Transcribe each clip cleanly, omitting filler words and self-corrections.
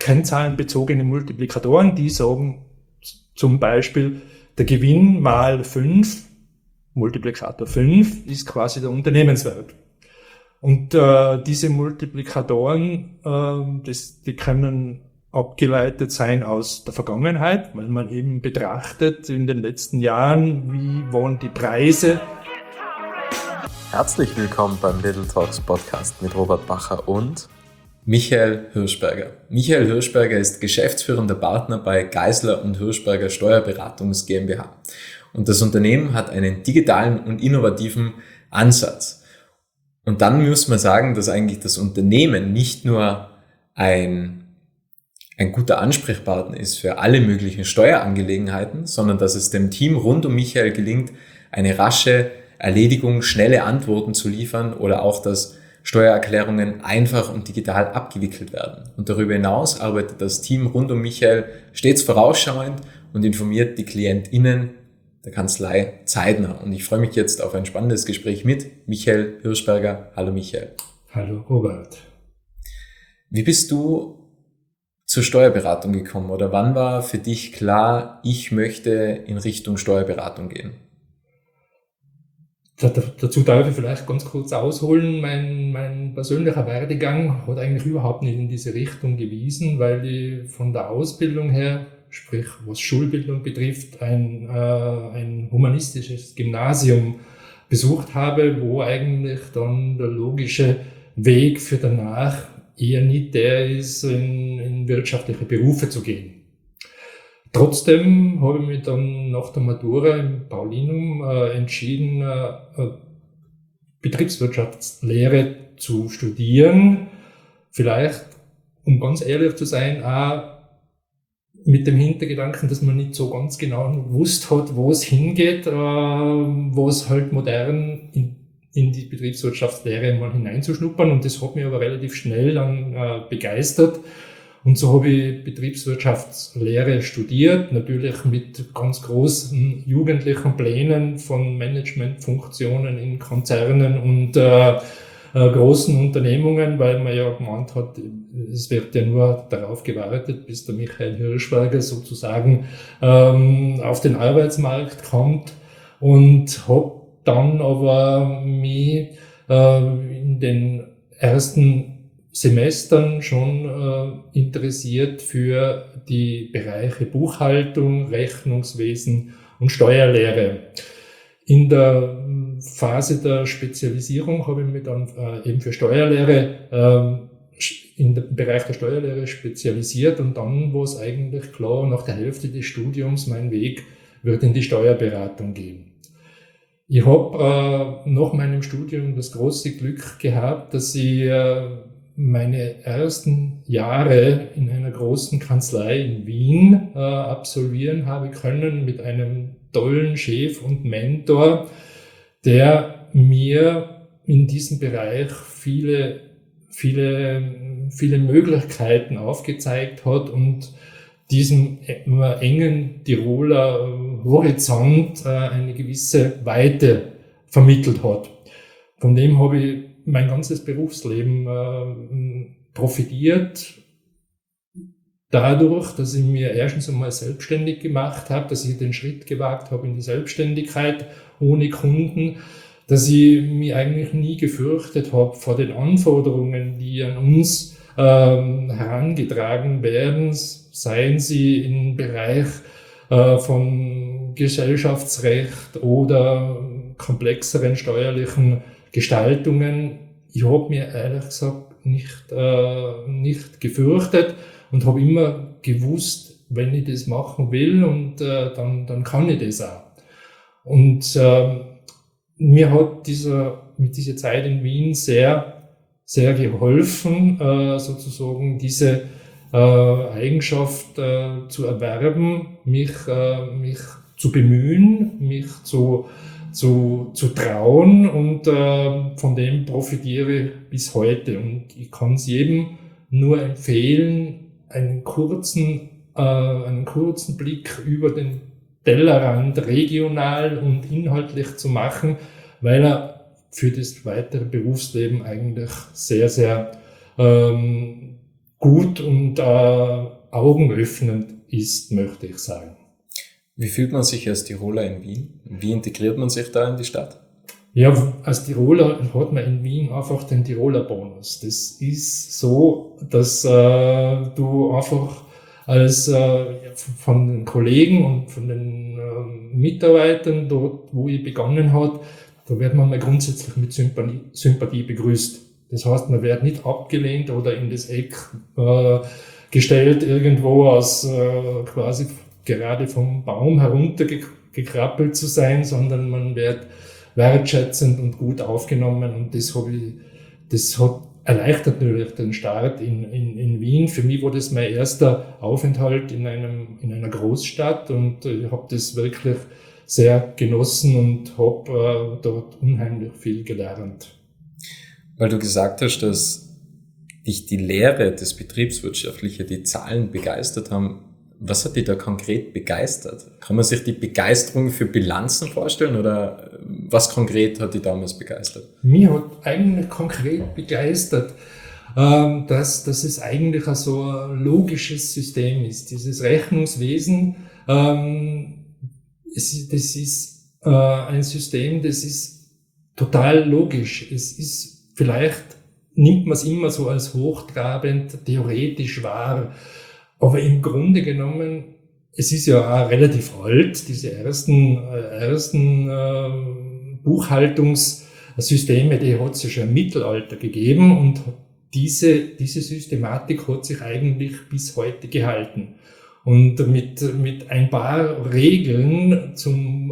kennzahlenbezogene Multiplikatoren, die sagen zum Beispiel, der Gewinn mal 5, Multiplikator 5, ist quasi der Unternehmenswert. Und diese Multiplikatoren, die können abgeleitet sein aus der Vergangenheit, weil man eben betrachtet in den letzten Jahren, wie waren die Preise. Herzlich willkommen beim Little Talks Podcast mit Robert Bacher und Michael Hirschberger. Michael Hirschberger ist geschäftsführender Partner bei Geisler und Hirschberger Steuerberatungs GmbH. Und das Unternehmen hat einen digitalen und innovativen Ansatz. Und dann muss man sagen, dass eigentlich das Unternehmen nicht nur ein guter Ansprechpartner ist für alle möglichen Steuerangelegenheiten, sondern dass es dem Team rund um Michael gelingt, eine rasche Erledigung, schnelle Antworten zu liefern oder auch, dass Steuererklärungen einfach und digital abgewickelt werden. Und darüber hinaus arbeitet das Team rund um Michael stets vorausschauend und informiert die KlientInnen der Kanzlei zeitnah. Und ich freue mich jetzt auf ein spannendes Gespräch mit Michael Hirschberger. Hallo Michael. Hallo Robert. Wie bist du zur Steuerberatung gekommen oder wann war für dich klar, ich möchte in Richtung Steuerberatung gehen? Dazu darf ich vielleicht ganz kurz ausholen. Mein persönlicher Werdegang hat eigentlich überhaupt nicht in diese Richtung gewiesen, weil ich von der Ausbildung her, sprich was Schulbildung betrifft, ein humanistisches Gymnasium besucht habe, wo eigentlich dann der logische Weg für danach eher nicht der ist, in wirtschaftliche Berufe zu gehen. Trotzdem habe ich mich dann nach der Matura im Paulinum entschieden, Betriebswirtschaftslehre zu studieren. Vielleicht, um ganz ehrlich zu sein, auch mit dem Hintergedanken, dass man nicht so ganz genau gewusst hat, wo es hingeht, wo es halt modern in die Betriebswirtschaftslehre mal hineinzuschnuppern. Und das hat mich aber relativ schnell dann begeistert. Und so habe ich Betriebswirtschaftslehre studiert, natürlich mit ganz großen jugendlichen Plänen von Managementfunktionen in Konzernen und großen Unternehmungen, weil man ja gemeint hat, es wird ja nur darauf gewartet, bis der Michael Hirschberger sozusagen auf den Arbeitsmarkt kommt, und habe dann aber mich in den ersten Semestern schon interessiert für die Bereiche Buchhaltung, Rechnungswesen und Steuerlehre. In der Phase der Spezialisierung habe ich mich dann eben für Steuerlehre in den Bereich der Steuerlehre spezialisiert, und dann war es eigentlich klar, nach der Hälfte des Studiums, mein Weg wird in die Steuerberatung gehen. Ich habe nach meinem Studium das große Glück gehabt, dass ich meine ersten Jahre in einer großen Kanzlei in Wien absolvieren habe können mit einem tollen Chef und Mentor, der mir in diesem Bereich viele Möglichkeiten aufgezeigt hat und diesem engen Tiroler Horizont eine gewisse Weite vermittelt hat. Von dem habe ich mein ganzes Berufsleben profitiert, dadurch, dass ich mir erstens einmal selbstständig gemacht habe, dass ich den Schritt gewagt habe in die Selbstständigkeit ohne Kunden, dass ich mich eigentlich nie gefürchtet habe vor den Anforderungen, die an uns herangetragen werden, seien sie im Bereich von Gesellschaftsrecht oder komplexeren steuerlichen Gestaltungen. Ich habe mir ehrlich gesagt nicht gefürchtet und habe immer gewusst, wenn ich das machen will, und dann kann ich das auch. Und mir hat diese Zeit in Wien sehr, sehr geholfen, sozusagen diese Eigenschaft zu erwerben, mich zu bemühen, mich zu trauen, und von dem profitiere ich bis heute. Und ich kann es jedem nur empfehlen, einen kurzen Blick über den Tellerrand regional und inhaltlich zu machen, weil er für das weitere Berufsleben eigentlich sehr, sehr gut und augenöffnend ist, möchte ich sagen. Wie fühlt man sich als Tiroler in Wien? Wie integriert man sich da in die Stadt? Ja, als Tiroler hat man in Wien einfach den Tiroler Bonus. Das ist so, dass du einfach als von den Kollegen und von den Mitarbeitern dort, wo ich begonnen hat, da wird man mal grundsätzlich mit Sympathie begrüßt. Das heißt, man wird nicht abgelehnt oder in das Eck gestellt irgendwo aus quasi gerade vom Baum heruntergekrabbelt zu sein, sondern man wird wertschätzend und gut aufgenommen, und das hat erleichtert natürlich den Start in Wien. Für mich war das mein erster Aufenthalt in einer Großstadt, und ich habe das wirklich sehr genossen und habe dort unheimlich viel gelernt. Weil du gesagt hast, dass dich die Lehre, das Betriebswirtschaftliche, die Zahlen begeistert haben. Was hat dich da konkret begeistert? Kann man sich die Begeisterung für Bilanzen vorstellen, oder was konkret hat dich damals begeistert? Mich hat eigentlich konkret begeistert, dass es eigentlich so ein logisches System ist. Dieses Rechnungswesen, das ist ein System, das ist total logisch. Es ist, vielleicht nimmt man es immer so als hochtrabend, theoretisch wahr, aber im Grunde genommen, es ist ja auch relativ alt, diese ersten Buchhaltungssysteme, die hat es ja schon im Mittelalter gegeben, und diese Systematik hat sich eigentlich bis heute gehalten. Und mit ein paar Regeln zu den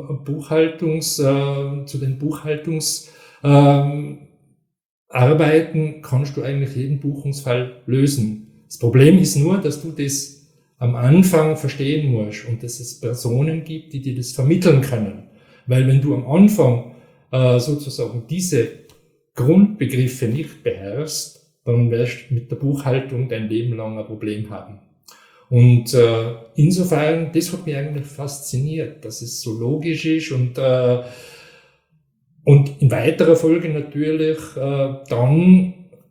Buchhaltungsarbeiten kannst du eigentlich jeden Buchungsfall lösen. Das Problem ist nur, dass du das am Anfang verstehen musst und dass es Personen gibt, die dir das vermitteln können. Weil wenn du am Anfang sozusagen diese Grundbegriffe nicht beherrschst, dann wirst du mit der Buchhaltung dein Leben lang ein Problem haben. Und insofern, das hat mich eigentlich fasziniert, dass es so logisch ist, und in weiterer Folge natürlich dann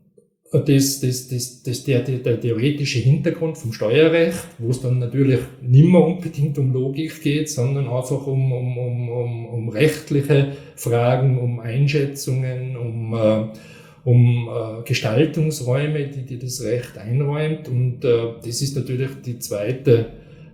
der theoretische Hintergrund vom Steuerrecht, wo es dann natürlich nicht mehr unbedingt um Logik geht, sondern einfach um rechtliche Fragen, um Einschätzungen, um Gestaltungsräume, die dir das Recht einräumt. Und das ist natürlich der zweite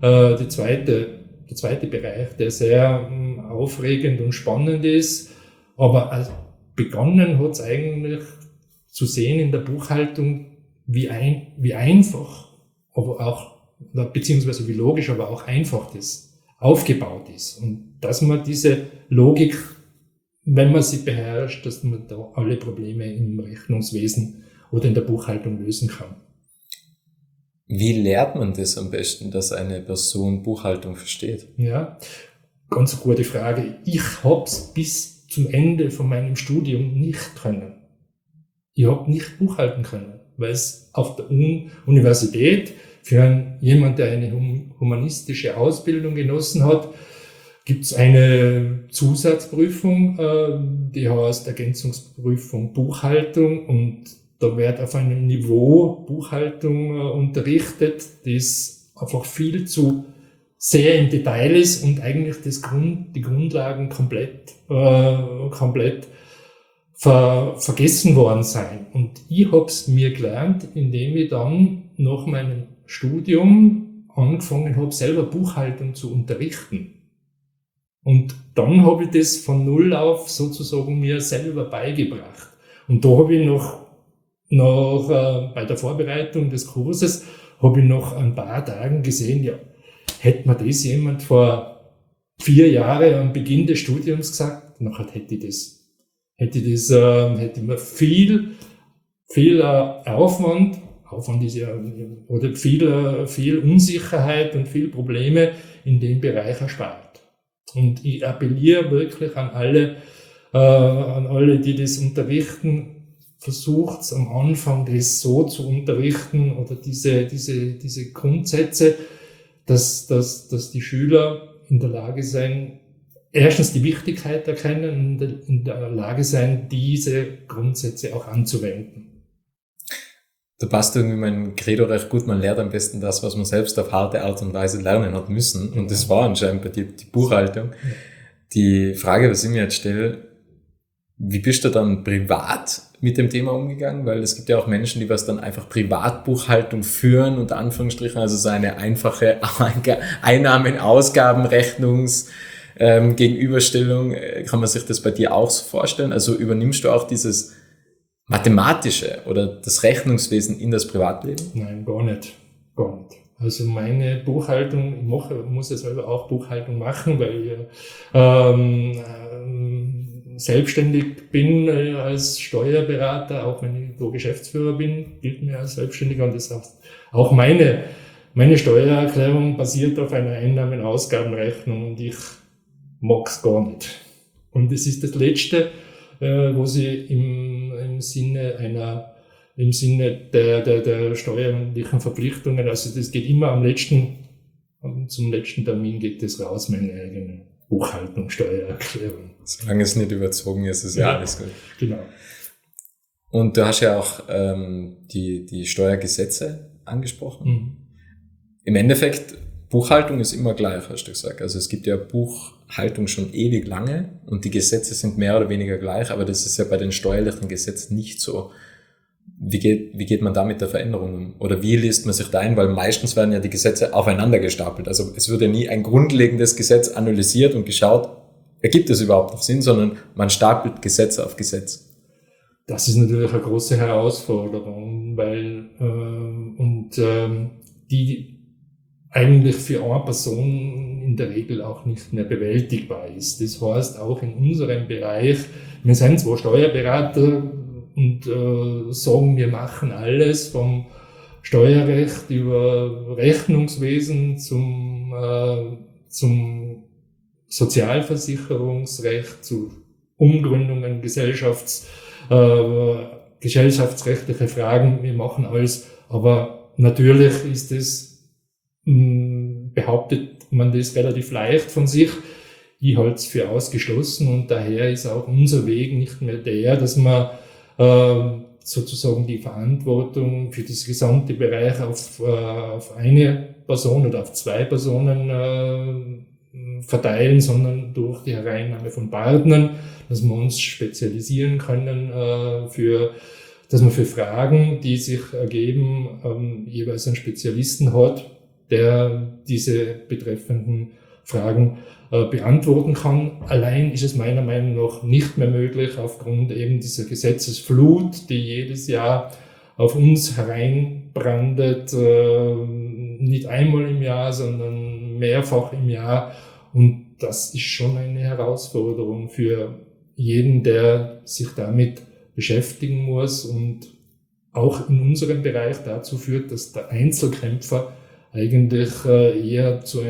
Bereich, der sehr aufregend und spannend ist. Aber begonnen hat es eigentlich zu sehen in der Buchhaltung, wie einfach, aber auch, beziehungsweise wie logisch, aber auch einfach das aufgebaut ist. Und dass man diese Logik, wenn man sie beherrscht, dass man da alle Probleme im Rechnungswesen oder in der Buchhaltung lösen kann. Wie lernt man das am besten, dass eine Person Buchhaltung versteht? Ja, ganz eine gute Frage. Ich hab's bis zum Ende von meinem Studium nicht können. Ich habe nicht buchhalten können, weil es auf der Universität für jemand, der eine humanistische Ausbildung genossen hat, gibt es eine Zusatzprüfung, die heißt Ergänzungsprüfung Buchhaltung, und da wird auf einem Niveau Buchhaltung unterrichtet, das einfach viel zu sehr im Detail ist und eigentlich die Grundlagen komplett vergessen worden sein. Und ich hab's mir gelernt, indem ich dann nach meinem Studium angefangen habe, selber Buchhaltung zu unterrichten. Und dann habe ich das von Null auf sozusagen mir selber beigebracht. Und da habe ich noch bei der Vorbereitung des Kurses habe ich nach ein paar Tagen gesehen, ja, hätte mir das jemand vor 4 Jahren am Beginn des Studiums gesagt, nachher hätte ich mir viel Aufwand ist ja, oder viel Unsicherheit und viel Probleme in dem Bereich erspart. Und ich appelliere wirklich an alle, die das unterrichten, versucht am Anfang das so zu unterrichten oder diese Grundsätze, dass die Schüler in der Lage sein, erstens die Wichtigkeit erkennen und in der Lage sein, diese Grundsätze auch anzuwenden. Da passt irgendwie mein Credo recht gut, man lernt am besten das, was man selbst auf harte Art und Weise lernen hat müssen. Und das war anscheinend bei dir die Buchhaltung. Ja. Die Frage, was ich mir jetzt stelle, wie bist du dann privat mit dem Thema umgegangen? Weil es gibt ja auch Menschen, die was dann einfach Privatbuchhaltung führen, unter Anführungsstrichen, also so eine einfache Einnahmen-Ausgaben-Rechnungs- Gegenüberstellung. Kann man sich das bei dir auch so vorstellen? Also übernimmst du auch dieses Mathematische oder das Rechnungswesen in das Privatleben? Nein, gar nicht. Also meine Buchhaltung, ich muss ja selber auch Buchhaltung machen, weil ich selbstständig bin als Steuerberater, auch wenn ich so Geschäftsführer bin, gilt mir als Selbstständiger, und das heißt, auch meine Steuererklärung basiert auf einer Einnahmen-Ausgabenrechnung, und ich mag's gar nicht. Und es ist das Letzte, wo sie im Sinne der steuerlichen Verpflichtungen, also das geht immer zum letzten Termin geht das raus, meine eigene Buchhaltung, Steuererklärung. Solange es nicht überzogen ist, ist ja alles gut. Genau. Und du hast ja auch die Steuergesetze angesprochen. Mhm. Im Endeffekt, Buchhaltung ist immer gleich, hast du gesagt. Also es gibt ja Buchhaltung schon ewig lange und die Gesetze sind mehr oder weniger gleich, aber das ist ja bei den steuerlichen Gesetzen nicht so. Wie geht man da mit der Veränderung um? Oder wie liest man sich da ein? Weil meistens werden ja die Gesetze aufeinander gestapelt. Also es wird ja nie ein grundlegendes Gesetz analysiert und geschaut, ergibt es überhaupt noch Sinn, sondern man stapelt Gesetz auf Gesetz. Das ist natürlich eine große Herausforderung, weil die eigentlich für eine Person in der Regel auch nicht mehr bewältigbar ist. Das heißt, auch in unserem Bereich, wir sind zwar Steuerberater und sagen, wir machen alles vom Steuerrecht über Rechnungswesen zum Sozialversicherungsrecht, zu Umgründungen, gesellschaftsrechtliche Fragen, wir machen alles, aber natürlich ist es, behauptet man das relativ leicht von sich. Ich halte es für ausgeschlossen, und daher ist auch unser Weg nicht mehr der, dass man sozusagen die Verantwortung für das gesamte Bereich auf eine Person oder auf zwei Personen verteilen, sondern durch die Hereinnahme von Partnern, dass wir uns spezialisieren können, dass man für Fragen, die sich ergeben, jeweils einen Spezialisten hat, der diese betreffenden Fragen beantworten kann. Allein ist es meiner Meinung nach nicht mehr möglich, aufgrund eben dieser Gesetzesflut, die jedes Jahr auf uns hereinbrandet, nicht einmal im Jahr, sondern mehrfach im Jahr. Und das ist schon eine Herausforderung für jeden, der sich damit beschäftigen muss, und auch in unserem Bereich dazu führt, dass der Einzelkämpfer eigentlich eher zu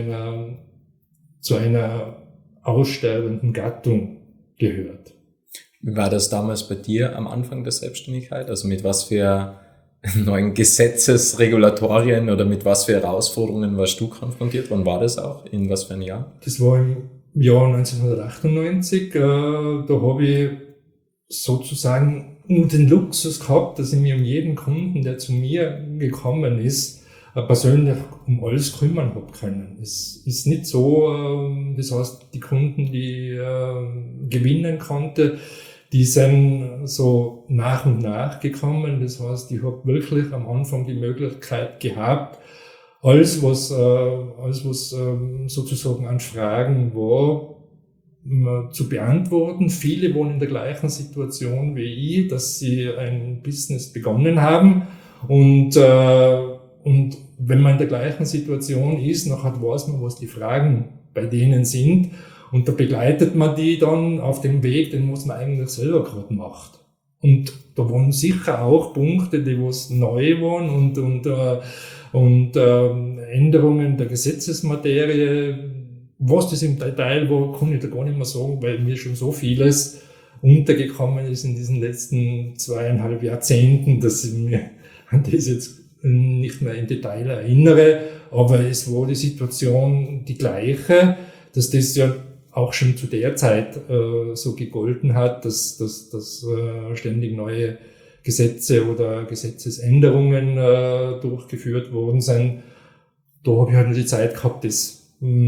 einer aussterbenden Gattung gehört. Wie war das damals bei dir am Anfang der Selbstständigkeit? Also mit was für neuen Gesetzesregulatorien oder mit was für Herausforderungen warst du konfrontiert? Wann war das auch? In was für ein Jahr? Das war im Jahr 1998. Da habe ich sozusagen nur den Luxus gehabt, dass ich mir um jeden Kunden, der zu mir gekommen ist, persönlich um alles kümmern habe können. Es ist nicht so, das heißt, die Kunden, die gewinnen konnte, die sind so nach und nach gekommen. Das heißt, ich habe wirklich am Anfang die Möglichkeit gehabt, alles was sozusagen an Fragen war, zu beantworten. Viele waren in der gleichen Situation wie ich, dass sie ein Business begonnen haben, und wenn man in der gleichen Situation ist, nachher weiß man, was die Fragen bei denen sind, und da begleitet man die dann auf dem Weg, den was man eigentlich selber gerade macht. Und da waren sicher auch Punkte, die was neu waren und Änderungen der Gesetzesmaterie. Was das im Detail war, kann ich da gar nicht mehr sagen, weil mir schon so vieles untergekommen ist in diesen letzten 2,5 Jahrzehnten, dass ich mir an das jetzt nicht mehr im Detail erinnere, aber es war die Situation die gleiche, dass das ja auch schon zu der Zeit so gegolten hat, dass ständig neue Gesetze oder Gesetzesänderungen durchgeführt worden sind. Da habe ich halt nur die Zeit gehabt, das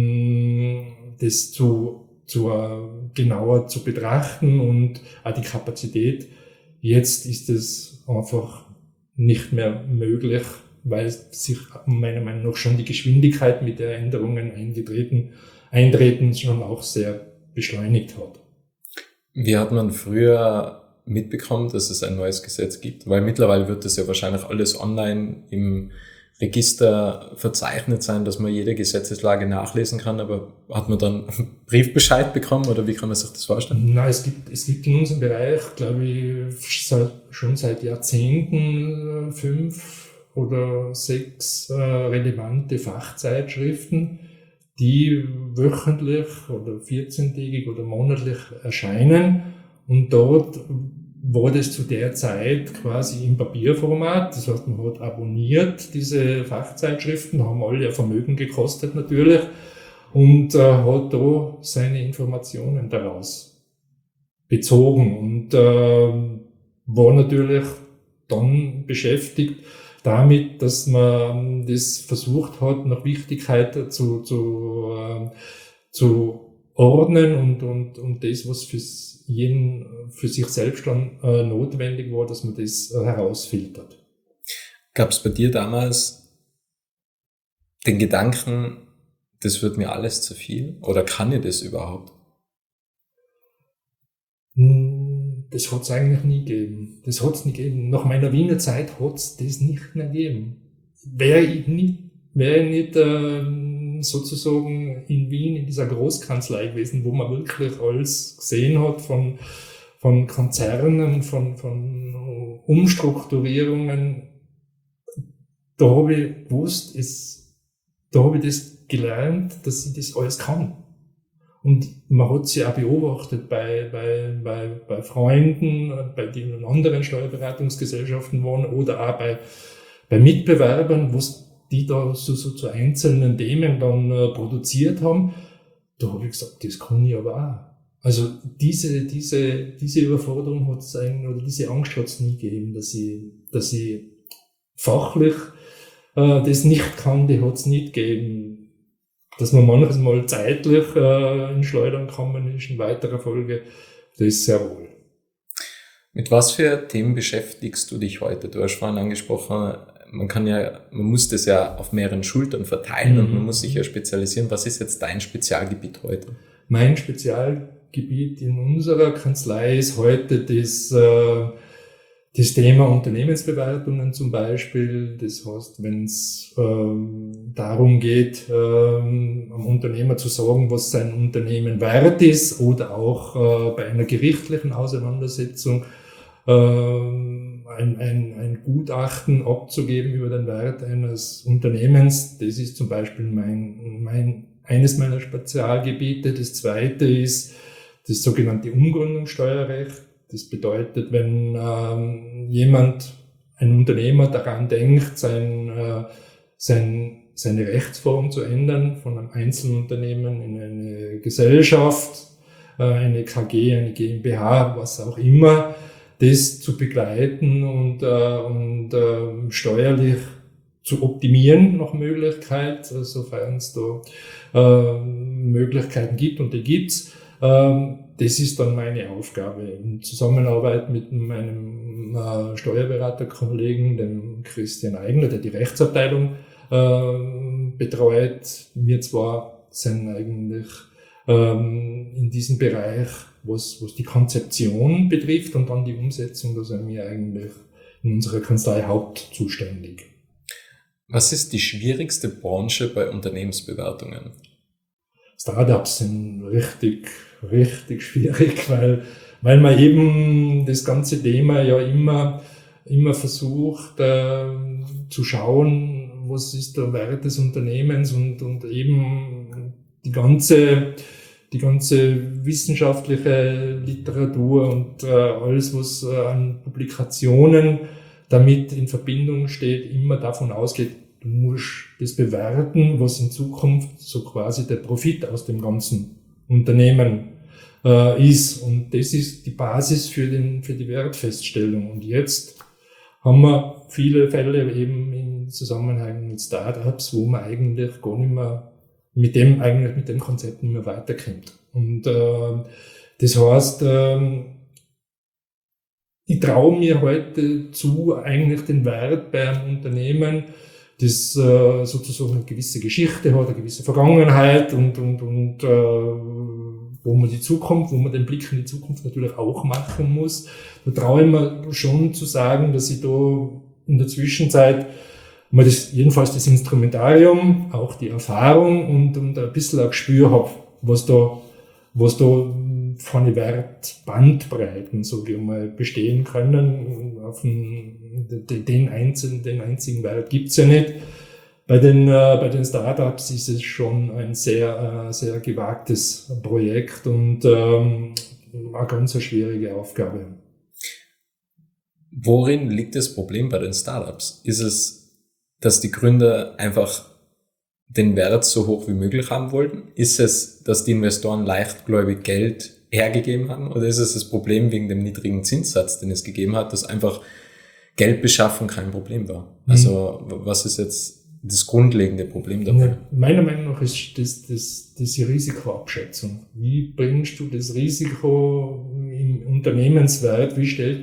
genauer zu betrachten und auch die Kapazität. Jetzt ist es einfach nicht mehr möglich, weil sich meiner Meinung nach schon die Geschwindigkeit, mit der Änderungen eintreten, schon auch sehr beschleunigt hat. Wie hat man früher mitbekommen, dass es ein neues Gesetz gibt? Weil mittlerweile wird das ja wahrscheinlich alles online im Register verzeichnet sein, dass man jede Gesetzeslage nachlesen kann, aber hat man dann Briefbescheid bekommen oder wie kann man sich das vorstellen? Nein, es gibt in unserem Bereich, glaube ich, schon seit Jahrzehnten 5 oder 6 relevante Fachzeitschriften, die wöchentlich oder 14-tägig oder monatlich erscheinen, und dort war das zu der Zeit quasi im Papierformat. Das heißt, man hat abonniert diese Fachzeitschriften, haben alle ein Vermögen gekostet natürlich, und hat da seine Informationen daraus bezogen und war natürlich dann beschäftigt damit, dass man das versucht hat, nach Wichtigkeit zu ordnen und das, was für sich selbst dann notwendig war, dass man das herausfiltert. Gab es bei dir damals den Gedanken, das wird mir alles zu viel? Oder kann ich das überhaupt? Das hat es eigentlich nie gegeben. Das hat es nie gegeben. Nach meiner Wiener Zeit hat es das nicht mehr gegeben. Wäre ich nicht sozusagen in Wien in dieser Großkanzlei gewesen, wo man wirklich alles gesehen hat von Konzernen, von Umstrukturierungen, da habe ich gewusst, da habe ich das gelernt, dass ich das alles kann. Und man hat sie auch beobachtet bei Freunden, bei denen anderen Steuerberatungsgesellschaften waren oder auch bei Mitbewerbern, was die da so zu einzelnen Themen dann produziert haben. Da habe ich gesagt, das kann ich aber auch. Also diese Überforderung hat es eigentlich, oder diese Angst hat es nie gegeben, dass ich fachlich das nicht kann, die hat es nicht gegeben. Dass man manches Mal zeitlich in Schleudern kommen ist, in weiterer Folge, das ist sehr wohl. Mit was für Themen beschäftigst du dich heute? Du hast vorhin angesprochen, man muss das ja auf mehreren Schultern verteilen und man muss sich ja spezialisieren. Was ist jetzt dein Spezialgebiet heute? Mein Spezialgebiet in unserer Kanzlei ist heute das Thema Unternehmensbewertungen zum Beispiel. Das heißt, wenn es darum geht, am Unternehmer zu sagen, was sein Unternehmen wert ist, oder auch bei einer gerichtlichen Auseinandersetzung ein Gutachten abzugeben über den Wert eines Unternehmens. Das ist zum Beispiel eines meiner Spezialgebiete. Das zweite ist das sogenannte Umgründungssteuerrecht. Das bedeutet, wenn ein Unternehmer daran denkt, seine Rechtsform zu ändern, von einem Einzelunternehmen in eine Gesellschaft, eine KG, eine GmbH, was auch immer, das zu begleiten und steuerlich zu optimieren nach Möglichkeit, sofern es da Möglichkeiten gibt, und die gibt's. Das ist dann meine Aufgabe in Zusammenarbeit mit meinem Steuerberaterkollegen, dem Christian Eigner, der die Rechtsabteilung betreut. Wir zwar sind eigentlich in diesem Bereich, was die Konzeption betrifft, und dann die Umsetzung, da sind wir eigentlich in unserer Kanzlei hauptzuständig. Was ist die schwierigste Branche bei Unternehmensbewertungen? Startups sind richtig schwierig, weil man eben das ganze Thema ja immer versucht zu schauen, was ist der Wert des Unternehmens, und eben die ganze wissenschaftliche Literatur und alles, was an Publikationen damit in Verbindung steht, immer davon ausgeht, du musst das bewerten, was in Zukunft so quasi der Profit aus dem ganzen Unternehmen ist. Und das ist die Basis für die Wertfeststellung. Und jetzt haben wir viele Fälle eben im Zusammenhang mit Startups, wo man eigentlich gar nicht mehr mit dem Konzept nicht mehr weiterkommt. Und das heißt, ich traue mir heute zu, eigentlich den Wert bei einem Unternehmen, das sozusagen eine gewisse Geschichte hat, eine gewisse Vergangenheit und wo man den Blick in die Zukunft natürlich auch machen muss. Da traue ich mir schon zu sagen, dass ich da in der Zwischenzeit mal jedenfalls das Instrumentarium, auch die Erfahrung und ein bisschen ein Gespür habe, was da von Wertbandbreiten, so wie mal bestehen können. Den einzigen Wert gibt's ja nicht. Bei den Startups ist es schon ein sehr gewagtes Projekt und eine ganz schwierige Aufgabe. Worin liegt das Problem bei den Startups? Ist es, dass die Gründer einfach den Wert so hoch wie möglich haben wollten? Ist es, dass die Investoren leichtgläubig Geld hergegeben haben? Oder ist es das Problem wegen dem niedrigen Zinssatz, den es gegeben hat, dass einfach Geldbeschaffung kein Problem war? Also was ist jetzt das grundlegende Problem dabei? Meiner Meinung nach ist diese Risikoabschätzung. Wie bringst du das Risiko im Unternehmenswert?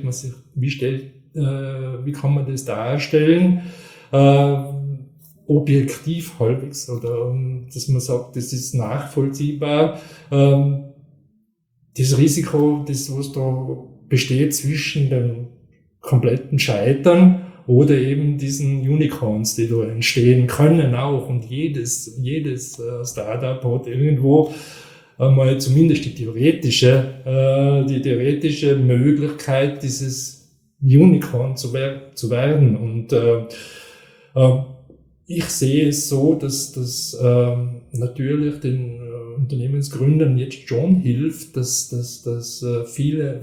Wie kann man das darstellen? Objektiv halbwegs, oder dass man sagt, das ist nachvollziehbar. Das Risiko, was da besteht zwischen dem kompletten Scheitern oder eben diesen Unicorns, die da entstehen können auch. Und jedes Startup hat irgendwo einmal zumindest die theoretische Möglichkeit, dieses Unicorn zu werden. Und ich sehe es so, dass das natürlich den Unternehmensgründern jetzt schon hilft, dass viel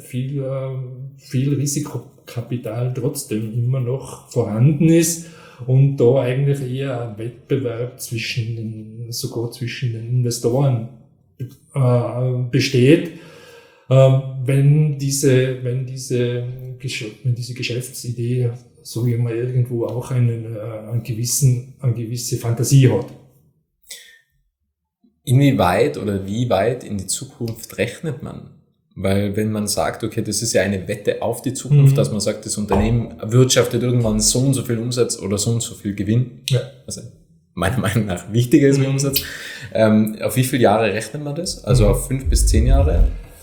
Risikokapital trotzdem immer noch vorhanden ist und da eigentlich eher ein Wettbewerb zwischen den Investoren besteht, wenn diese Geschäftsidee, so wie man irgendwo auch eine gewisse Fantasie hat. Inwieweit oder wie weit in die Zukunft rechnet man? Weil wenn man sagt, okay, das ist ja eine Wette auf die Zukunft, dass man sagt, das Unternehmen erwirtschaftet irgendwann so und so viel Umsatz oder so und so viel Gewinn, also meiner Meinung nach wichtiger ist wie Umsatz. Auf wie viele Jahre rechnet man das? Also auf 5 bis 10 Jahre?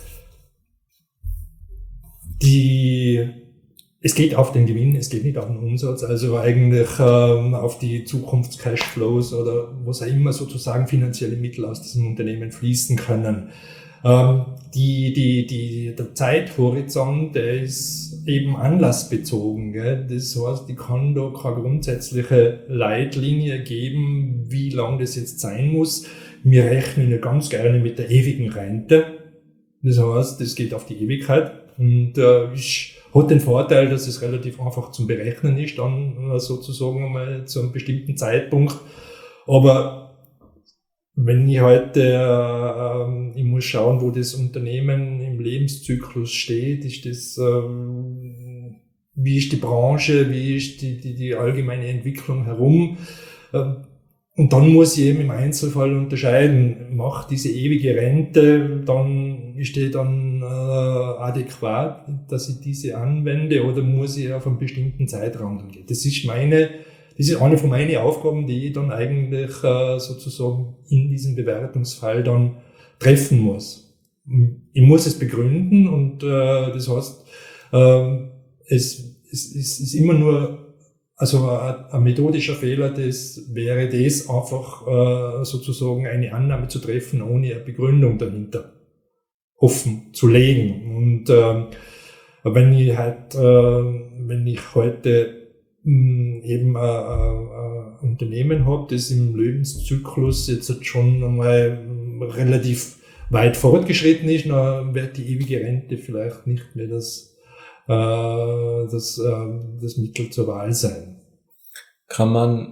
Es geht auf den Gewinn, es geht nicht auf den Umsatz, also eigentlich auf die Zukunfts-Cashflows oder was auch immer sozusagen finanzielle Mittel aus diesem Unternehmen fließen können. Der Zeithorizont, der ist eben anlassbezogen. Gell? Das heißt, ich kann da keine grundsätzliche Leitlinie geben, wie lang das jetzt sein muss. Wir rechnen ja ganz gerne mit der ewigen Rente. Das heißt, das geht auf die Ewigkeit und hat den Vorteil, dass es relativ einfach zum Berechnen ist, dann sozusagen mal zu einem bestimmten Zeitpunkt. Aber wenn ich heute, ich muss schauen, wo das Unternehmen im Lebenszyklus steht, ist das, wie ist die Branche, wie ist die allgemeine Entwicklung herum. Und dann muss ich eben im Einzelfall unterscheiden, macht diese ewige Rente, ist die dann adäquat, dass ich diese anwende, oder muss ich auf einen bestimmten Zeitraum dann gehen. Das ist eine von meinen Aufgaben, die ich dann eigentlich sozusagen in diesem Bewertungsfall dann treffen muss. Ich muss es begründen und das heißt, es ist immer nur, also ein methodischer Fehler, das wäre das einfach sozusagen eine Annahme zu treffen, ohne eine Begründung dahinter offen zu legen. Und wenn ich heute eben ein Unternehmen habe, das im Lebenszyklus jetzt schon einmal relativ weit fortgeschritten ist, dann wird die ewige Rente vielleicht nicht mehr das Mittel zur Wahl sein. Kann man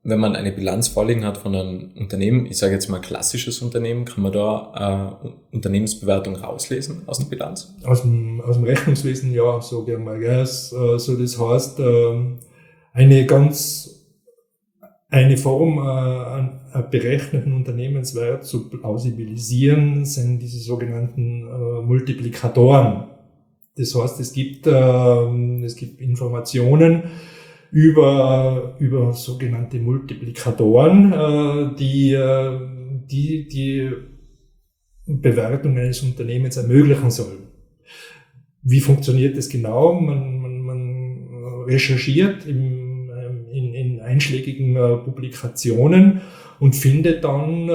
wenn man eine Bilanz vorliegen hat von einem Unternehmen, ich sage jetzt mal klassisches Unternehmen, kann man da Unternehmensbewertung rauslesen aus der Bilanz? Aus dem Rechnungswesen, ja, sage ich mal. Gell. So, das heißt, eine Form, einen berechneten Unternehmenswert zu plausibilisieren, sind diese sogenannten Multiplikatoren. Das heißt, es gibt Informationen über sogenannte Multiplikatoren, die Bewertung eines Unternehmens ermöglichen sollen. Wie funktioniert das genau? Man recherchiert in einschlägigen Publikationen und findet dann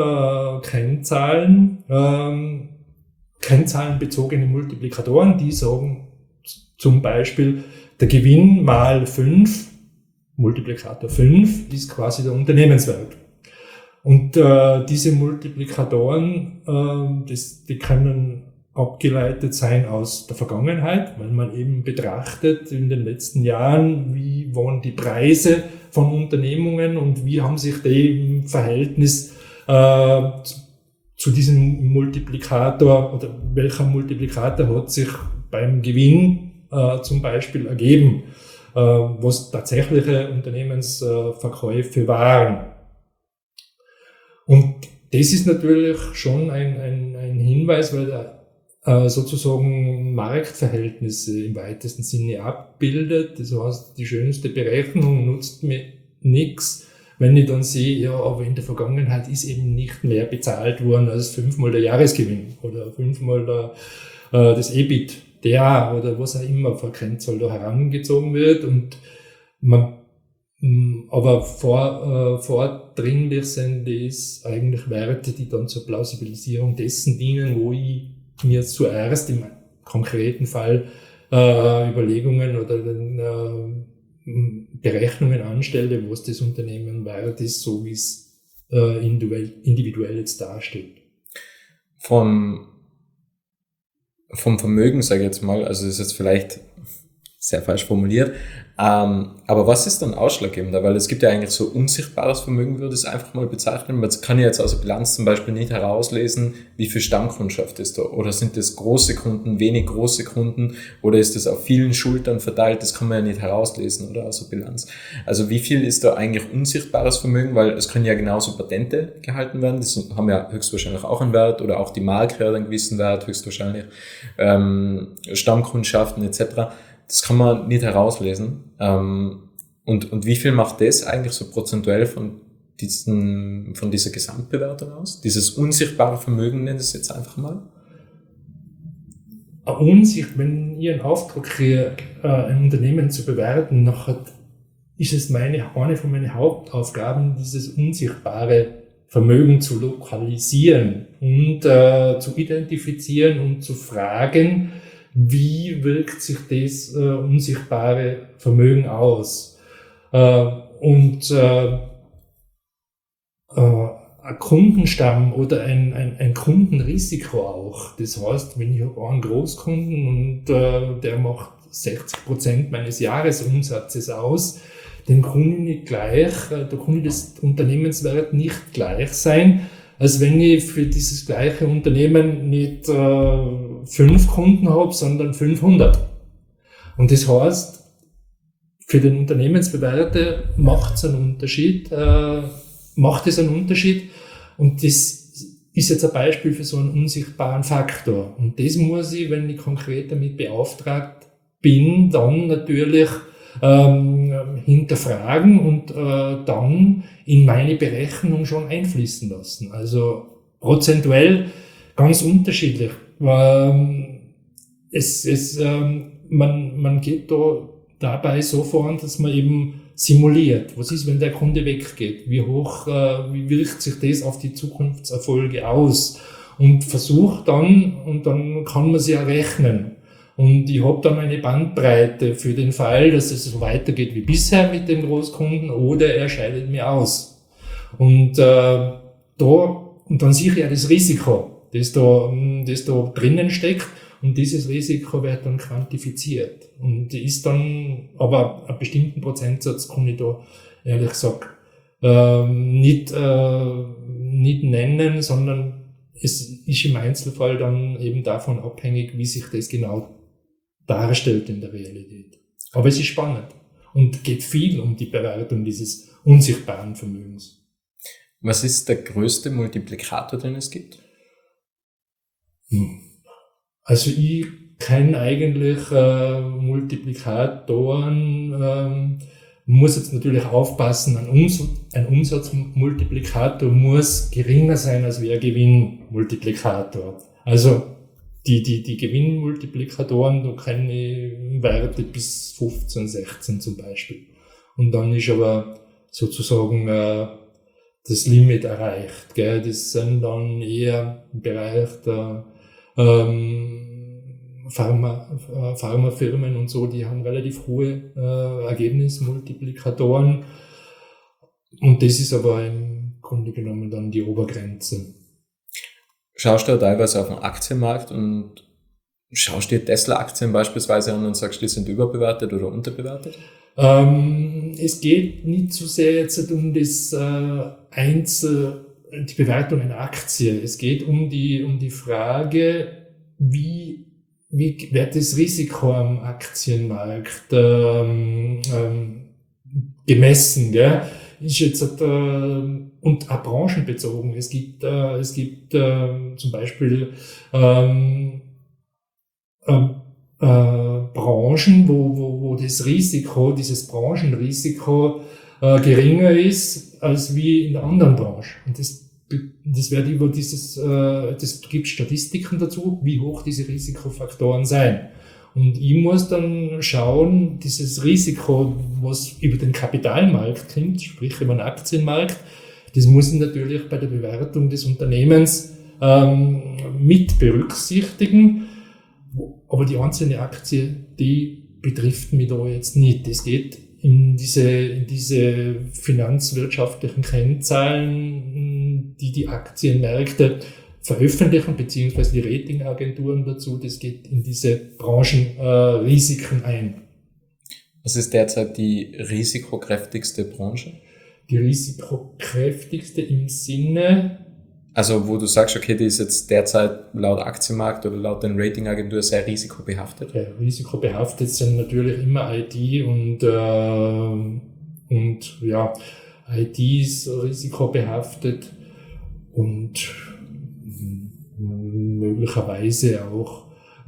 kennzahlenbezogene Multiplikatoren, die sagen zum Beispiel, der Gewinn mal 5, Multiplikator 5, ist quasi der Unternehmenswert. Und diese Multiplikatoren, die können abgeleitet sein aus der Vergangenheit, weil man eben betrachtet in den letzten Jahren, wie waren die Preise von Unternehmungen und wie haben sich die im Verhältnis zu diesem Multiplikator oder welcher Multiplikator hat sich beim Gewinn zum Beispiel ergeben, was tatsächliche Unternehmensverkäufe waren. Und das ist natürlich schon ein Hinweis, weil sozusagen Marktverhältnisse im weitesten Sinne abbildet. Das heißt, die schönste Berechnung nutzt mir nichts, wenn ich dann sehe, ja, aber in der Vergangenheit ist eben nicht mehr bezahlt worden als 5-mal der Jahresgewinn oder 5-mal das EBIT, oder was auch immer für Kennzahl da herangezogen wird. Und aber vordringlich sind das eigentlich Werte, die dann zur Plausibilisierung dessen dienen, wo ich mir zuerst im konkreten Fall Überlegungen oder Berechnungen anstelle, was das Unternehmen wert ist, so wie es individuell jetzt dasteht. Vom Vermögen, sage ich jetzt mal, also das ist jetzt vielleicht sehr falsch formuliert, aber was ist dann ausschlaggebender? Weil es gibt ja eigentlich so unsichtbares Vermögen, würde ich es einfach mal bezeichnen. Man kann ja jetzt aus der Bilanz zum Beispiel nicht herauslesen, wie viel Stammkundschaft ist da. Oder sind das große Kunden, wenig große Kunden, oder ist das auf vielen Schultern verteilt? Das kann man ja nicht herauslesen, oder, aus der Bilanz. Also wie viel ist da eigentlich unsichtbares Vermögen? Weil es können ja genauso Patente gehalten werden. Das haben ja höchstwahrscheinlich auch einen Wert, oder auch die Marke hat einen gewissen Wert, höchstwahrscheinlich. Stammkundschaften etc. Das kann man nicht herauslesen. Und wie viel macht das eigentlich so prozentuell von dieser Gesamtbewertung aus? Dieses unsichtbare Vermögen, nennen es jetzt einfach mal? Wenn ich einen Auftrag kriege, ein Unternehmen zu bewerten, nachher ist es eine von meinen Hauptaufgaben, dieses unsichtbare Vermögen zu lokalisieren und zu identifizieren und zu fragen, wie wirkt sich das unsichtbare Vermögen aus? Ein Kundenstamm oder ein Kundenrisiko auch. Das heißt, wenn ich habe einen Großkunden und der macht 60% meines Jahresumsatzes aus, dann kann ich nicht gleich, da kann das Unternehmenswert nicht gleich sein, als wenn ich für dieses gleiche Unternehmen nicht 5 Kunden habe, sondern 500. Und das heißt, für den Unternehmensbewerter macht es einen Unterschied. Und das ist jetzt ein Beispiel für so einen unsichtbaren Faktor. Und das muss ich, wenn ich konkret damit beauftragt bin, dann natürlich hinterfragen und dann in meine Berechnung schon einfließen lassen. Also prozentuell ganz unterschiedlich. Man geht dabei so voran, dass man eben simuliert. Was ist, wenn der Kunde weggeht? Wie wirkt sich das auf die Zukunftserfolge aus? Und versucht dann, und dann kann man sie errechnen. Und ich habe dann eine Bandbreite für den Fall, dass es so weitergeht wie bisher mit dem Großkunden oder er scheidet mir aus. Und dann sehe ich ja das Risiko, das da drinnen steckt, und dieses Risiko wird dann quantifiziert. Und ist dann, aber einen bestimmten Prozentsatz kann ich da ehrlich gesagt nicht nennen, sondern es ist im Einzelfall dann eben davon abhängig, wie sich das genau darstellt in der Realität. Aber es ist spannend und geht viel um die Bewertung dieses unsichtbaren Vermögens. Was ist der größte Multiplikator, den es gibt? Also ich kenne eigentlich Multiplikatoren, muss jetzt natürlich aufpassen, ein Umsatzmultiplikator muss geringer sein als wie ein Gewinnmultiplikator. Also die Gewinnmultiplikatoren, da kenne ich Werte bis 15, 16 zum Beispiel. Und dann ist aber sozusagen das Limit erreicht. Gell? Das sind dann eher im Bereich der Pharmafirmen und so, die haben relativ hohe Ergebnismultiplikatoren. Und das ist aber im Grunde genommen dann die Obergrenze. Schaust du teilweise auf den Aktienmarkt und schaust dir Tesla-Aktien beispielsweise an und sagst, die sind überbewertet oder unterbewertet? Es geht nicht so sehr jetzt um das die Bewertung einer Aktie. Es geht um die Frage, wie wird das Risiko am Aktienmarkt gemessen, gell? Ist jetzt und auch branchenbezogen. Es gibt zum Beispiel Branchen, wo das Risiko, dieses Branchenrisiko geringer ist als wie in anderen Branchen. Und das wird über das gibt Statistiken dazu, wie hoch diese Risikofaktoren sein. Und ich muss dann schauen, dieses Risiko, was über den Kapitalmarkt kommt, sprich über den Aktienmarkt, das muss ich natürlich bei der Bewertung des Unternehmens mit berücksichtigen. Aber die einzelne Aktie, die betrifft mich da jetzt nicht. Es geht in diese finanzwirtschaftlichen Kennzahlen, die Aktienmärkte veröffentlichen, beziehungsweise die Ratingagenturen dazu, das geht in diese Branchenrisiken ein. Was ist derzeit die risikokräftigste Branche? Die risikokräftigste im Sinne... Also wo du sagst, okay, die ist jetzt derzeit laut Aktienmarkt oder laut den Ratingagenturen sehr risikobehaftet? Ja, risikobehaftet sind natürlich immer IT und ja, IT ist risikobehaftet und möglicherweise auch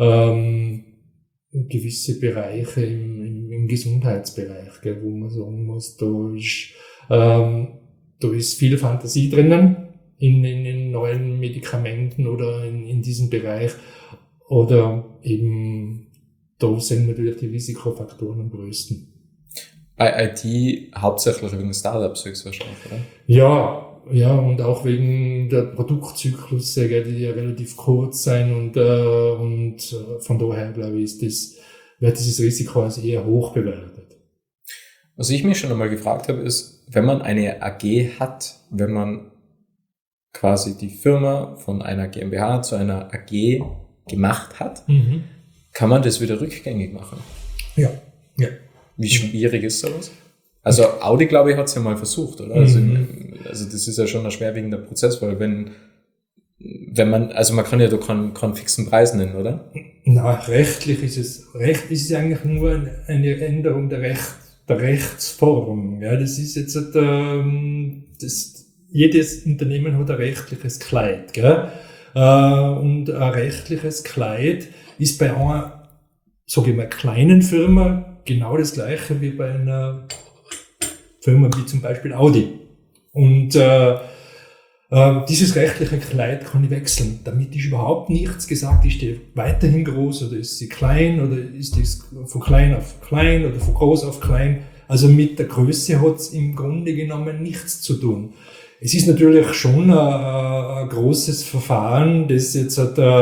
gewisse Bereiche im Gesundheitsbereich, gell, wo man sagen muss, da ist viel Fantasie drinnen. In neuen Medikamenten oder in diesem Bereich. Oder eben, da sind natürlich die Risikofaktoren am größten. Bei IT hauptsächlich wegen Startups höchstwahrscheinlich, oder? Ja, und auch wegen der Produktzyklusse, die ja relativ kurz sein und von daher, glaube ich, wird dieses Risiko als eher hoch bewertet. Was ich mich schon einmal gefragt habe, ist, wenn man eine AG hat, wenn man quasi die Firma von einer GmbH zu einer AG gemacht hat, kann man das wieder rückgängig machen? Ja. Wie schwierig ist sowas? Also Audi, glaube ich, hat es ja mal versucht, oder? Also das ist ja schon ein schwerwiegender Prozess, weil wenn man, also man kann ja da keinen fixen Preis nennen, oder? Na, rechtlich ist es eigentlich nur eine Änderung der Rechtsform. Ja, das ist jetzt jedes Unternehmen hat ein rechtliches Kleid, gell? Und ein rechtliches Kleid ist bei einer, sage ich mal, kleinen Firma genau das gleiche wie bei einer Firma wie zum Beispiel Audi. Und dieses rechtliche Kleid kann ich wechseln. Damit ist überhaupt nichts gesagt, ist die weiterhin groß oder ist sie klein oder ist das von klein auf klein oder von groß auf klein. Also mit der Größe hat es im Grunde genommen nichts zu tun. Es ist natürlich schon ein großes Verfahren, das jetzt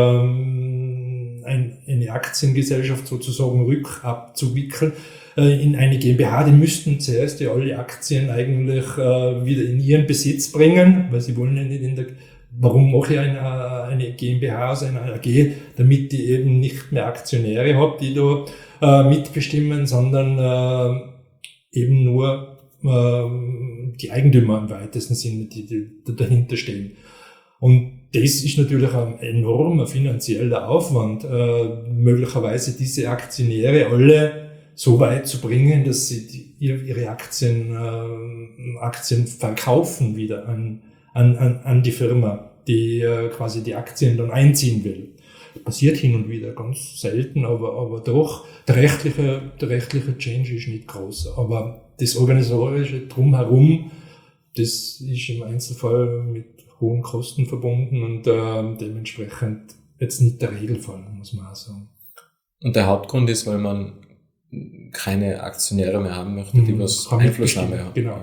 eine Aktiengesellschaft sozusagen rückabzuwickeln in eine GmbH. Die müssten zuerst ja alle Aktien eigentlich wieder in ihren Besitz bringen, weil sie wollen ja nicht warum mache ich eine GmbH aus einer AG, damit ich eben nicht mehr Aktionäre habe, die da mitbestimmen, sondern eben nur die Eigentümer im weitesten Sinne, die dahinter stehen. Und das ist natürlich ein enormer finanzieller Aufwand, möglicherweise diese Aktionäre alle so weit zu bringen, dass sie ihre Aktien verkaufen wieder an die Firma, die quasi die Aktien dann einziehen will. Passiert hin und wieder, ganz selten, aber doch, der rechtliche Change ist nicht groß. Aber das organisatorische Drumherum, das ist im Einzelfall mit hohen Kosten verbunden und dementsprechend jetzt nicht der Regelfall, muss man auch sagen. Und der Hauptgrund ist, weil man keine Aktionäre mehr haben möchte, die was Einflussnahme haben. Genau.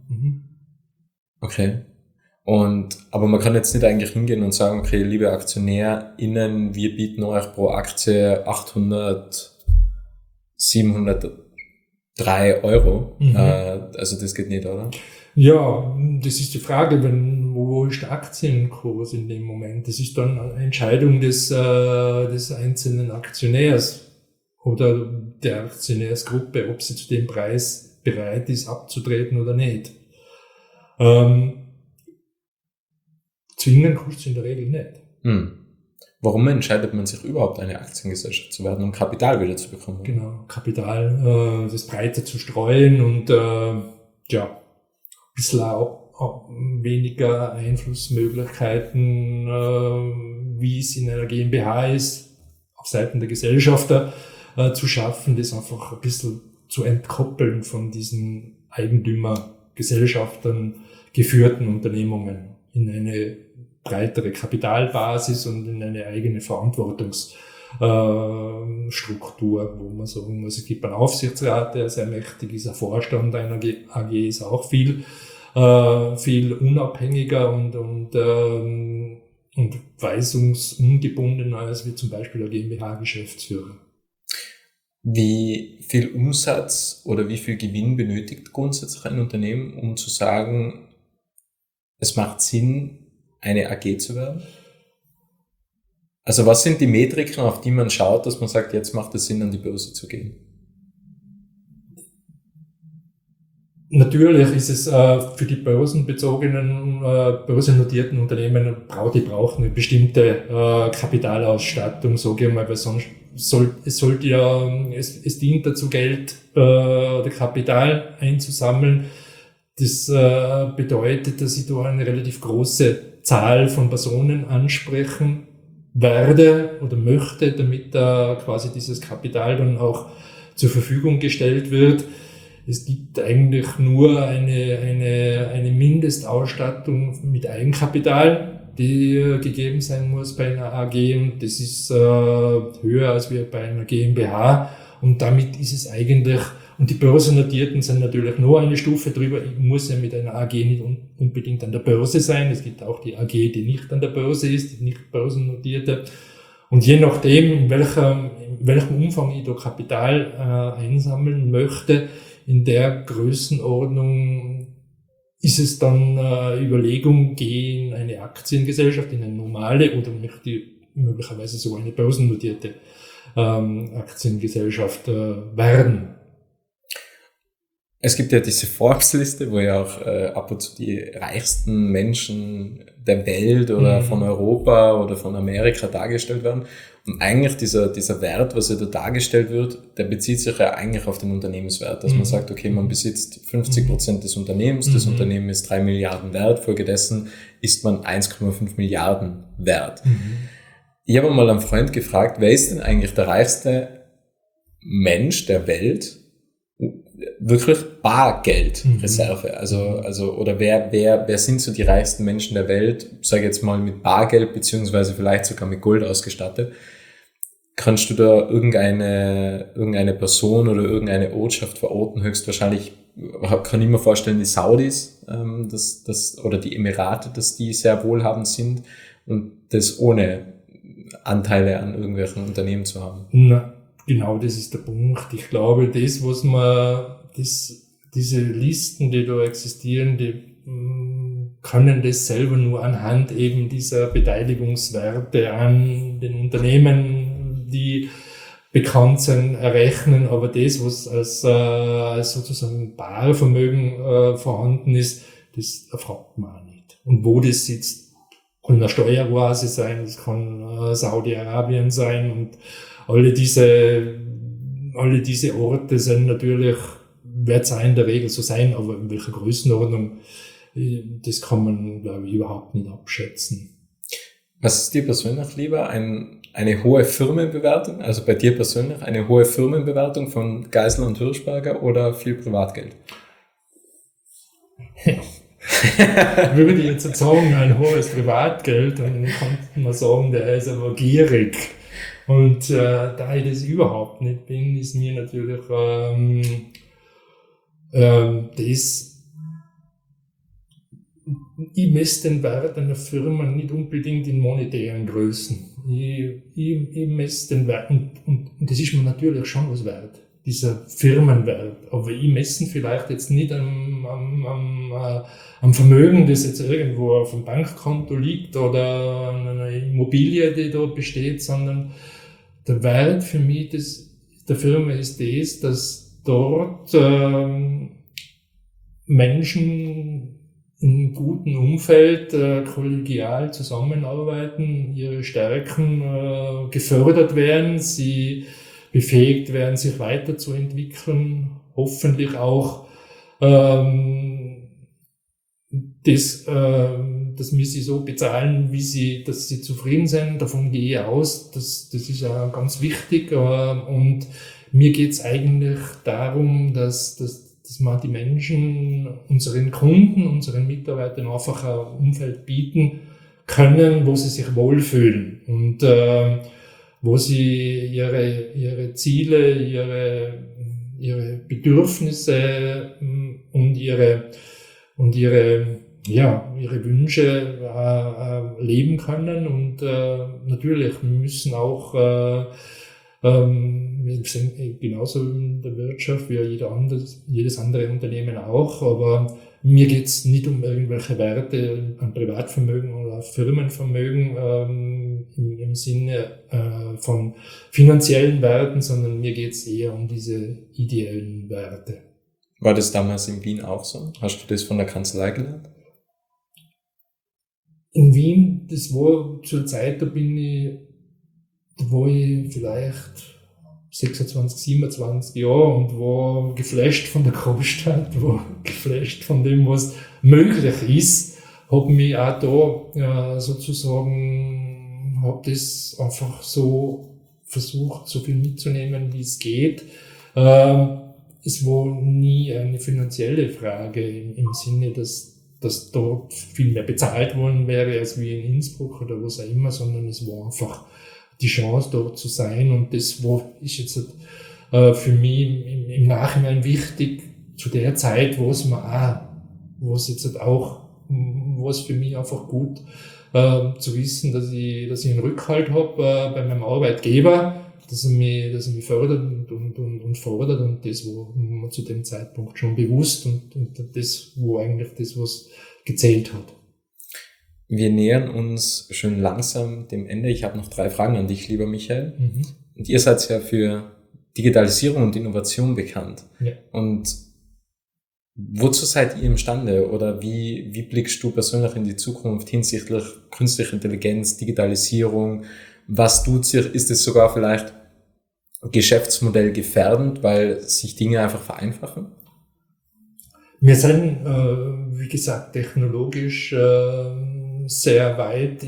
Okay. Aber man kann jetzt nicht eigentlich hingehen und sagen, okay, liebe AktionärInnen, wir bieten euch pro Aktie 703 Euro. Also das geht nicht, oder? Ja, das ist die Frage, wo ist der Aktienkurs in dem Moment? Das ist dann eine Entscheidung des einzelnen Aktionärs oder der Aktionärsgruppe, ob sie zu dem Preis bereit ist, abzutreten oder nicht. Zwingen kostet es in der Regel nicht. Warum entscheidet man sich überhaupt, eine Aktiengesellschaft zu werden, um Kapital wieder zu bekommen? Genau, Kapital, das breiter zu streuen und ein bisschen auch weniger Einflussmöglichkeiten, wie es in einer GmbH ist, auf Seiten der Gesellschafter zu schaffen, das einfach ein bisschen zu entkoppeln von diesen Eigentümergesellschaftern geführten Unternehmungen in eine breitere Kapitalbasis und in eine eigene Verantwortungsstruktur, wo man sagen muss, es gibt einen Aufsichtsrat, der sehr mächtig ist, ein Vorstand einer AG ist auch viel unabhängiger und weisungsungebundener als wie zum Beispiel der GmbH-Geschäftsführer. Wie viel Umsatz oder wie viel Gewinn benötigt grundsätzlich ein Unternehmen, um zu sagen, es macht Sinn, eine AG zu werden? Also was sind die Metriken, auf die man schaut, dass man sagt, jetzt macht es Sinn, an die Börse zu gehen? Natürlich ist es für die börsennotierten Unternehmen, die brauchen eine bestimmte Kapitalausstattung, sage ich mal, weil sonst es dient dazu, Geld oder Kapital einzusammeln. Das bedeutet, dass ich da eine relativ große Zahl von Personen ansprechen werde oder möchte, damit quasi dieses Kapital dann auch zur Verfügung gestellt wird. Es gibt eigentlich nur eine Mindestausstattung mit Eigenkapital, die gegeben sein muss bei einer AG, und das ist höher als wir bei einer GmbH, und damit ist es eigentlich. Und die Börsennotierten sind natürlich nur eine Stufe drüber. Ich muss ja mit einer AG nicht unbedingt an der Börse sein. Es gibt auch die AG, die nicht an der Börse ist, die nicht börsennotierte. Und je nachdem, in welchem Umfang ich da Kapital einsammeln möchte, in der Größenordnung ist es dann Überlegung, gehe in eine Aktiengesellschaft, in eine normale, oder möchte ich möglicherweise so eine börsennotierte Aktiengesellschaft werden. Es gibt ja diese Forbes-Liste, wo ja auch ab und zu die reichsten Menschen der Welt oder von Europa oder von Amerika dargestellt werden. Und eigentlich dieser Wert, was ja da dargestellt wird, der bezieht sich ja eigentlich auf den Unternehmenswert. Dass man sagt, okay, man besitzt 50% des Unternehmens, das Unternehmen ist 3 Milliarden wert, folgedessen ist man 1,5 Milliarden wert. Ich habe mal einen Freund gefragt, wer ist denn eigentlich der reichste Mensch der Welt? Wirklich Bargeldreserve. Also, oder wer sind so die reichsten Menschen der Welt, sage jetzt mal mit Bargeld, beziehungsweise vielleicht sogar mit Gold ausgestattet? Kannst du da irgendeine Person oder irgendeine Ortschaft verorten? Höchstwahrscheinlich kann ich mir vorstellen, die Saudis, oder die Emirate, dass die sehr wohlhabend sind und das ohne Anteile an irgendwelchen Unternehmen zu haben. Na, genau, das ist der Punkt. Ich glaube, diese Listen, die da existieren, die können das selber nur anhand eben dieser Beteiligungswerte an den Unternehmen, die bekannt sind, errechnen, aber das, was als sozusagen Barvermögen vorhanden ist, das erfragt man auch nicht. Und wo das sitzt, kann eine Steueroase sein, das kann Saudi-Arabien sein, und alle diese Orte sind natürlich, wird es auch in der Regel so sein, aber in welcher Größenordnung, das kann man, glaube ich, überhaupt nicht abschätzen. Was ist dir persönlich lieber? Eine hohe Firmenbewertung, also bei dir persönlich eine hohe Firmenbewertung von Geisler und Hirschberger oder viel Privatgeld? Würde ich jetzt sagen, ein hohes Privatgeld, dann könnte man sagen, der ist aber gierig. Und da ich das überhaupt nicht bin, ist mir natürlich ich messe den Wert einer Firma nicht unbedingt in monetären Größen. Ich messe den Wert, und das ist mir natürlich schon was wert, dieser Firmenwert. Aber ich messe vielleicht jetzt nicht am Vermögen, das jetzt irgendwo auf einem Bankkonto liegt oder an einer Immobilie, die da besteht, sondern der Wert für mich der Firma ist das, dass dort Menschen in einem guten Umfeld kollegial zusammenarbeiten, ihre Stärken gefördert werden, sie befähigt werden, sich weiterzuentwickeln, hoffentlich auch dass wir sie so bezahlen, dass sie zufrieden sind. Davon gehe ich aus, das ist ja ganz wichtig. Und mir geht's eigentlich darum, dass man die Menschen, unseren Kunden, unseren Mitarbeitern einfach ein Umfeld bieten können, wo sie sich wohlfühlen und wo sie ihre Ziele, ihre Bedürfnisse und ihre Wünsche leben können. Und natürlich, wir müssen auch wir sind genauso in der Wirtschaft wie jedes andere Unternehmen auch, aber mir geht's nicht um irgendwelche Werte an Privatvermögen oder Firmenvermögen im Sinne von finanziellen Werten, sondern mir geht's eher um diese ideellen Werte. War das damals in Wien auch so? Hast du das von der Kanzlei gelernt? In Wien, das war zur Zeit, da war ich vielleicht 26, 27 Jahre und war geflasht von der Großstadt, war geflasht von dem, was möglich ist. Hab mich auch da sozusagen, hab das einfach so versucht, so viel mitzunehmen, wie es geht. Es war nie eine finanzielle Frage im Sinne, dass dort viel mehr bezahlt worden wäre als wie in Innsbruck oder was auch immer, sondern es war einfach die Chance, dort zu sein. Und das ist jetzt für mich im Nachhinein wichtig, zu der Zeit, wo es für mich einfach gut zu wissen, dass ich einen Rückhalt habe bei meinem Arbeitgeber, dass er mich fördert und fordert, und das war mir zu dem Zeitpunkt schon bewusst und das war eigentlich das, was gezählt hat. Wir nähern uns schon langsam dem Ende. Ich habe noch 3 Fragen an dich, lieber Michael. Mhm. Und ihr seid ja für Digitalisierung und Innovation bekannt. Ja. Und wozu seid ihr imstande, oder wie blickst du persönlich in die Zukunft hinsichtlich künstlicher Intelligenz, Digitalisierung? Was tut sich? Ist es sogar vielleicht Geschäftsmodell gefährdend, weil sich Dinge einfach vereinfachen? Wir sind, wie gesagt, technologisch sehr weit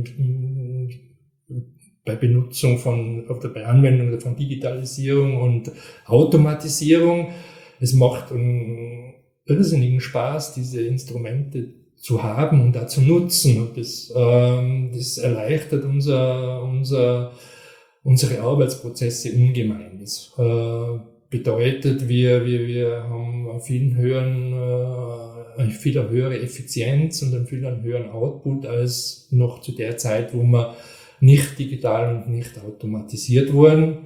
bei Benutzung bei Anwendung von Digitalisierung und Automatisierung. Es macht einen irrsinnigen Spaß, diese Instrumente zu haben und da zu nutzen. Und das erleichtert unsere Arbeitsprozesse ungemein. Das bedeutet, wir haben eine viel höhere Effizienz und einen viel höheren Output als noch zu der Zeit, wo wir nicht digital und nicht automatisiert waren.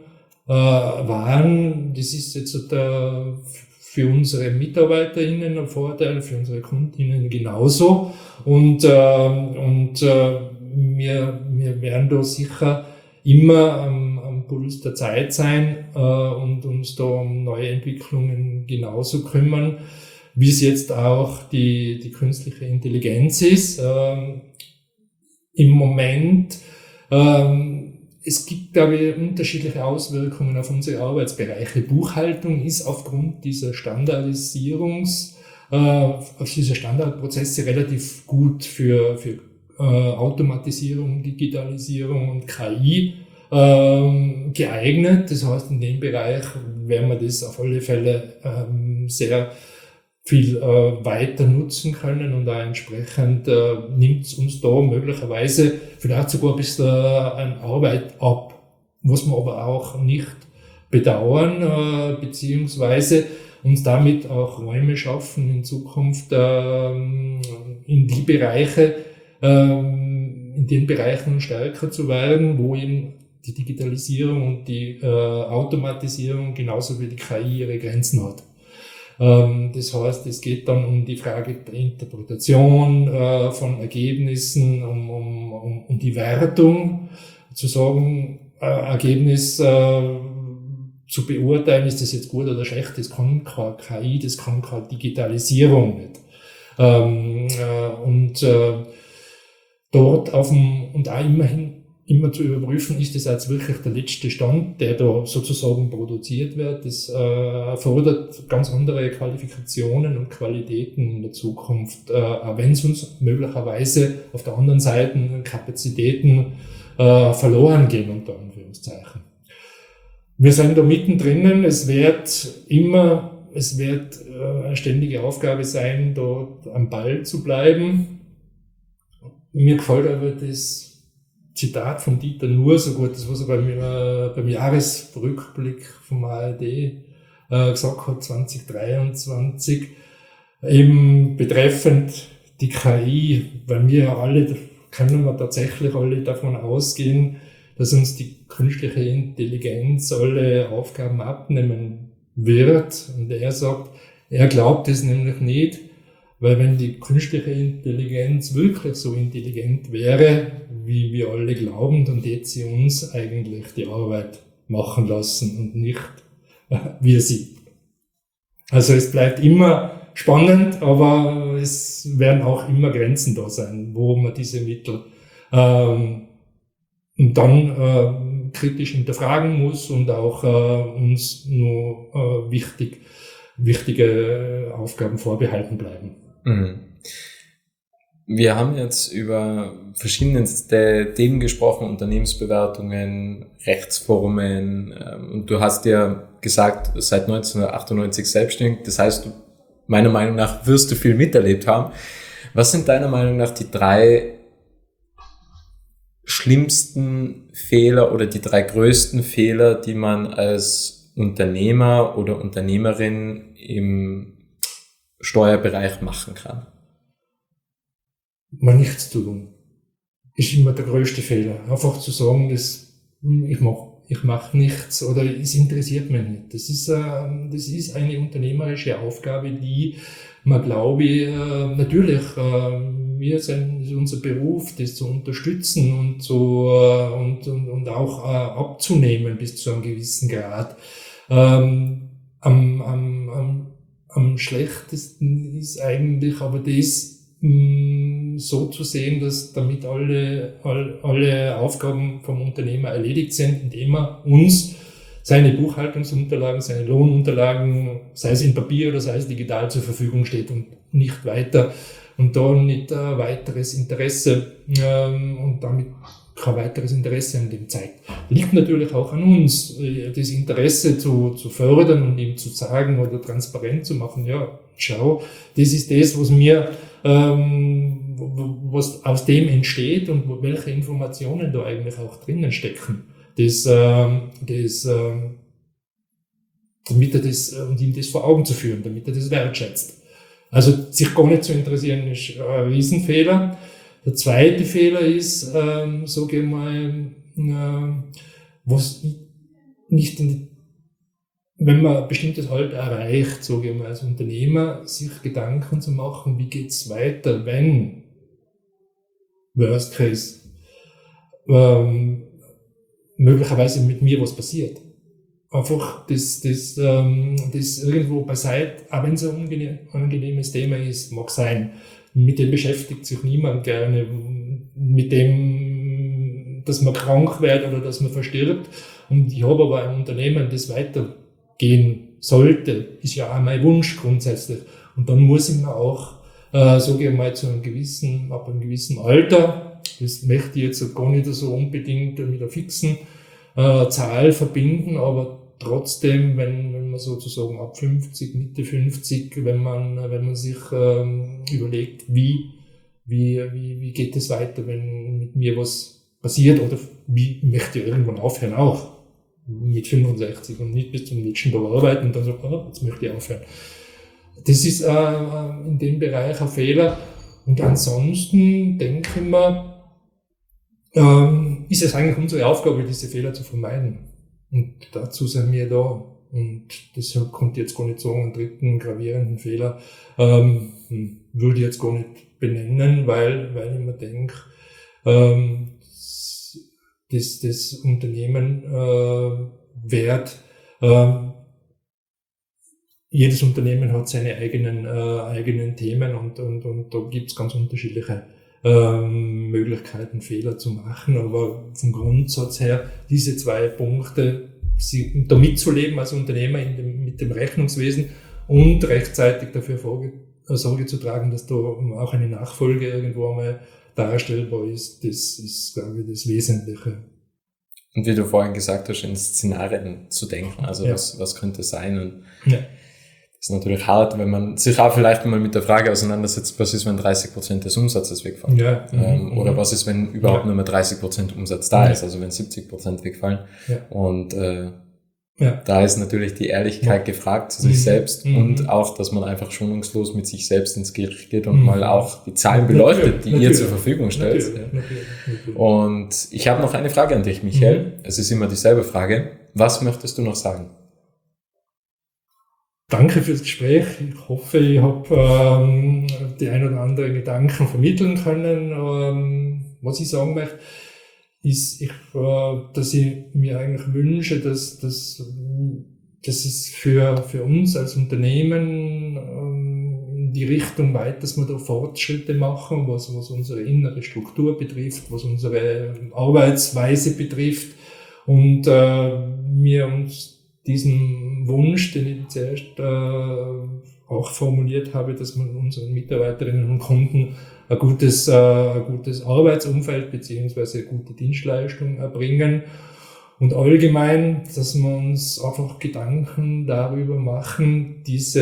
Das ist jetzt für unsere MitarbeiterInnen ein Vorteil, für unsere KundInnen genauso. Und wir werden da sicher immer am am Puls der Zeit sein und uns da um neue Entwicklungen genauso kümmern, wie es jetzt auch die künstliche Intelligenz ist. Im Moment, es gibt, glaube ich, unterschiedliche Auswirkungen auf unsere Arbeitsbereiche. Buchhaltung ist aufgrund dieser auf diese Standardprozesse relativ gut für Automatisierung, Digitalisierung und KI geeignet. Das heißt, in dem Bereich werden wir das auf alle Fälle sehr viel weiter nutzen können und auch entsprechend nimmt es uns da möglicherweise vielleicht sogar ein bisschen an Arbeit ab, was wir aber auch nicht bedauern, beziehungsweise uns damit auch Räume schaffen in Zukunft in den Bereichen stärker zu werden, wo eben die Digitalisierung und die Automatisierung genauso wie die KI ihre Grenzen hat. Das heißt, es geht dann um die Frage der Interpretation von Ergebnissen, um die Wertung, zu sagen, Ergebnis zu beurteilen, ist das jetzt gut oder schlecht, das kann keine KI, das kann keine Digitalisierung nicht. Dort und auch immer zu überprüfen, ist das jetzt wirklich der letzte Stand, der da sozusagen produziert wird. Das erfordert ganz andere Qualifikationen und Qualitäten in der Zukunft, auch wenn es uns möglicherweise auf der anderen Seite Kapazitäten verloren gehen, unter Anführungszeichen. Wir sind da mittendrin, es wird eine ständige Aufgabe sein, dort am Ball zu bleiben. Mir gefällt aber das Zitat von Dieter Nuhr so gut, das was er beim Jahresrückblick vom ARD gesagt hat, 2023, eben betreffend die KI, weil können wir tatsächlich alle davon ausgehen, dass uns die künstliche Intelligenz alle Aufgaben abnehmen wird. Und er sagt, er glaubt es nämlich nicht, weil wenn die künstliche Intelligenz wirklich so intelligent wäre, wie wir alle glauben, dann hätte sie uns eigentlich die Arbeit machen lassen und nicht wir sie. Also es bleibt immer spannend, aber es werden auch immer Grenzen da sein, wo man diese Mittel und dann kritisch hinterfragen muss und auch uns nur wichtige Aufgaben vorbehalten bleiben. Mhm. Wir haben jetzt über verschiedenste Themen gesprochen, Unternehmensbewertungen, Rechtsformen, und du hast ja gesagt, seit 1998 selbstständig, das heißt, meiner Meinung nach wirst du viel miterlebt haben. Was sind deiner Meinung nach die 3 schlimmsten Fehler oder die 3 größten Fehler, die man als Unternehmer oder Unternehmerin im Steuerbereich machen kann? Mal nichts tun ist immer der größte Fehler. Einfach zu sagen, ich mach nichts oder es interessiert mich nicht. Das ist eine unternehmerische Aufgabe, die man, glaube ich, natürlich, das ist unser Beruf, das zu unterstützen und auch abzunehmen bis zu einem gewissen Grad. Am schlechtesten ist eigentlich aber das, so zu sehen, dass damit alle Aufgaben vom Unternehmer erledigt sind, indem er uns seine Buchhaltungsunterlagen, seine Lohnunterlagen, sei es in Papier oder sei es digital, zur Verfügung steht und nicht weiter und da nicht weiteres Interesse und damit kein weiteres Interesse an dem zeigt. Liegt natürlich auch an uns, das Interesse zu fördern und ihm zu sagen oder transparent zu machen, ja, schau, das ist das, was aus dem entsteht und welche Informationen da eigentlich auch drinnen stecken. Damit er und ihm das vor Augen zu führen, damit er das wertschätzt. Also, sich gar nicht zu interessieren, ist ein Riesenfehler. Der zweite Fehler ist, sage ich mal, was nicht wenn man ein bestimmtes Alter erreicht, sage ich mal, als Unternehmer, sich Gedanken zu machen, wie geht's weiter, wenn Worst Case. möglicherweise mit mir was passiert. Einfach das irgendwo beiseite, auch wenn es ein angenehmes Thema ist, mag sein. Mit dem beschäftigt sich niemand gerne. Mit dem, dass man krank wird oder dass man verstirbt. Und ich habe aber ein Unternehmen, das weitergehen sollte, ist ja auch mein Wunsch grundsätzlich. Und dann muss ich mir auch, sage ich mal, ab einem gewissen Alter, das möchte ich jetzt gar nicht so unbedingt mit einer fixen Zahl verbinden, aber trotzdem, wenn man sozusagen ab 50, Mitte 50, wenn man sich überlegt, wie geht es weiter, wenn mit mir was passiert, oder wie möchte ich irgendwann aufhören auch mit 65 und nicht bis zum letzten Tag arbeiten und dann so, jetzt möchte ich aufhören. Das ist in dem Bereich ein Fehler. Und ansonsten denke ich mir, ist es eigentlich unsere Aufgabe, diese Fehler zu vermeiden. Und dazu sind wir da. Und deshalb konnte ich jetzt gar nicht sagen, einen dritten gravierenden Fehler würde ich jetzt gar nicht benennen, weil ich mir denke, das Unternehmen jedes Unternehmen hat seine eigenen Themen und da gibt's ganz unterschiedliche Möglichkeiten, Fehler zu machen, aber vom Grundsatz her, diese 2 Punkte, da mitzuleben als Unternehmer mit dem Rechnungswesen und rechtzeitig dafür Sorge zu tragen, dass da auch eine Nachfolge irgendwo einmal darstellbar ist, das ist, glaube ich, das Wesentliche. Und wie du vorhin gesagt hast, in Szenarien zu denken, also was könnte sein, und das ist natürlich hart, wenn man sich auch vielleicht mal mit der Frage auseinandersetzt, was ist, wenn 30% des Umsatzes wegfallen? Oder was ist, wenn überhaupt nur mehr 30% Umsatz da ist, also wenn 70% wegfallen. Und da ist natürlich die Ehrlichkeit gefragt zu sich selbst und auch, dass man einfach schonungslos mit sich selbst ins Gericht geht und mal auch die Zahlen beleuchtet, die ihr zur Verfügung stellt. Natürlich. Und ich habe noch eine Frage an dich, Michael. Es ist immer dieselbe Frage. Was möchtest du noch sagen? Danke fürs Gespräch. Ich hoffe, ich habe die ein oder anderen Gedanken vermitteln können. Was ich sagen möchte, ist, dass ich mir eigentlich wünsche, dass es für uns als Unternehmen in die Richtung weit, dass wir da Fortschritte machen, was unsere innere Struktur betrifft, was unsere Arbeitsweise betrifft, und wir uns diesen Wunsch, den ich zuerst auch formuliert habe, dass man unseren Mitarbeiterinnen und Kunden ein gutes Arbeitsumfeld beziehungsweise eine gute Dienstleistung erbringen, und allgemein, dass wir uns einfach Gedanken darüber machen,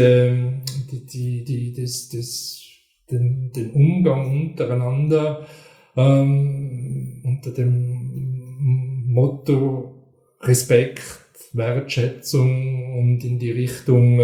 den Umgang untereinander unter dem Motto Respekt, Wertschätzung und in die Richtung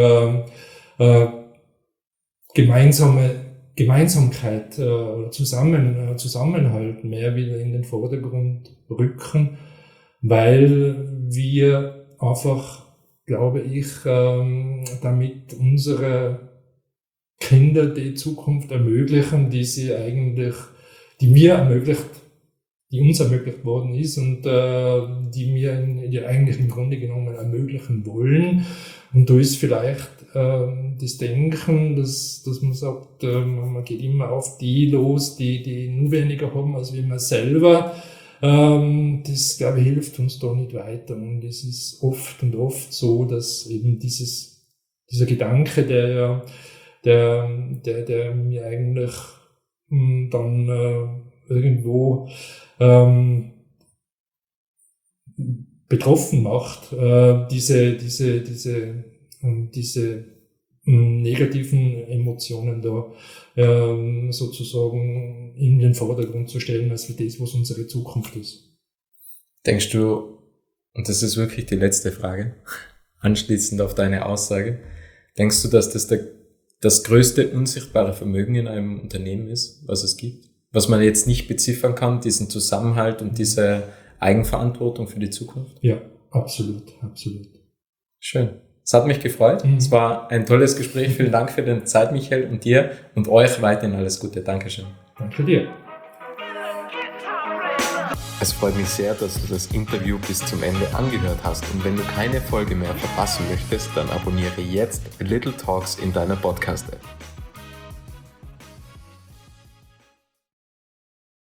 Gemeinsamkeit oder Zusammenhalt mehr wieder in den Vordergrund rücken, weil wir einfach, glaube ich, damit unsere Kinder die Zukunft ermöglichen, die uns ermöglicht worden ist und die wir eigentlich im Grunde genommen ermöglichen wollen. Und da ist vielleicht das Denken, dass man sagt, man geht immer auf die los, die nur weniger haben als wie man selber. Das, glaube ich, hilft uns da nicht weiter. Und es ist oft so, dass eben dieser Gedanke, der mir eigentlich dann irgendwo betroffen macht, diese negativen Emotionen da sozusagen in den Vordergrund zu stellen, als wie das, was unsere Zukunft ist. Denkst du, und das ist wirklich die letzte Frage, anschließend auf deine Aussage, denkst du, dass das größte unsichtbare Vermögen in einem Unternehmen ist, was es gibt? Was man jetzt nicht beziffern kann, diesen Zusammenhalt und diese Eigenverantwortung für die Zukunft? Ja, absolut. Schön. Es hat mich gefreut. Es war ein tolles Gespräch. Vielen Dank für deine Zeit, Michael, und dir und euch weiterhin alles Gute. Dankeschön. Danke dir. Es freut mich sehr, dass du das Interview bis zum Ende angehört hast und wenn du keine Folge mehr verpassen möchtest, dann abonniere jetzt Little Talks in deiner Podcast-App.